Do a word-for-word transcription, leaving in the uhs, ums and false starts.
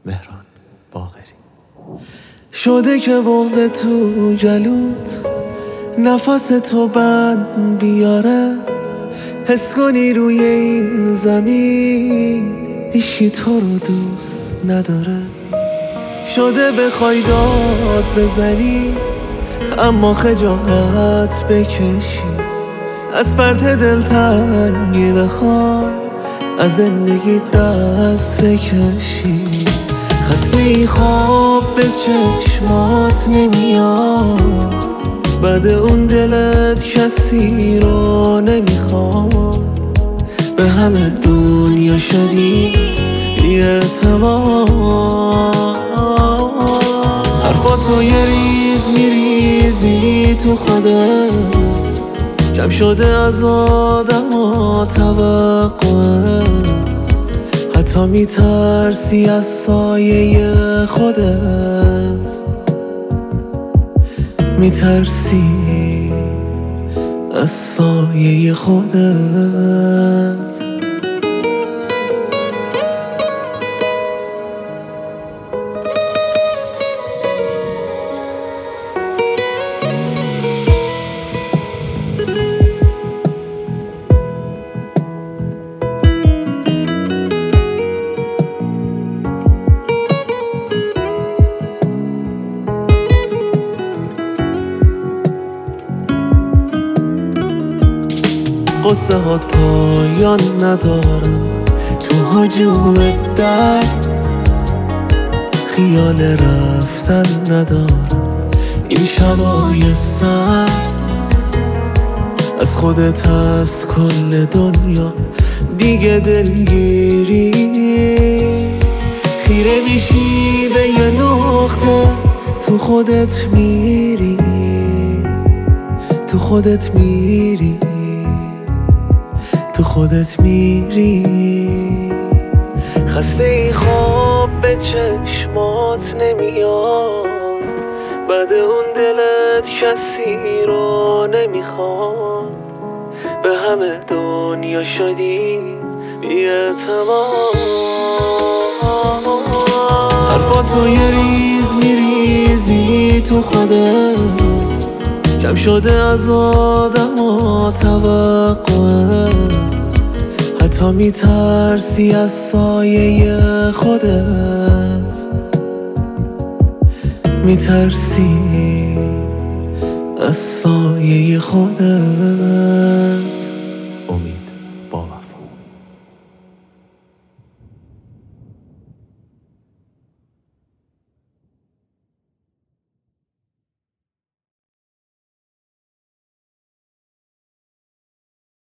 مهران باقری. شده که بغض تو جلوت نفس تو بند بیاره، حس کنی روی این زمین هیچی تو رو دوست نداره. شده بخوای داد بزنی اما خجالت بکشی، از فرط دلتنگی بخوای از زندگی دست بکشی. خسته خواب به چشمات نمیاد، بعد اون دلت کسی رو نمیخواد. به همه دنیا شدی بی‌اعتماد، حرفاتو یه ریز میریزی تو خودت، کم شده از آدم ها توقعت، حتی میترسی از سایه خودت، میترسی از سایه خودت. قصه هات پایان ندارن تو هجوم در، خیال رفتن ندارن این شبای سر. از خودت از کل دنیا دیگه دلگیری، خیره میشی به یه نقطه تو خودت میری، تو خودت میری، تو خودت میری. خسته ای خواب به چشمات نمیاد، بعد اون دلت کسی رو نمیخواد. به همه دنیا شدی بی‌اعتماد، حرفاتو یه ریز میریزی تو خودت، کم شده از آدم ها توقعت، حتی میترسی از سایه خودت، میترسی از سایه خودت.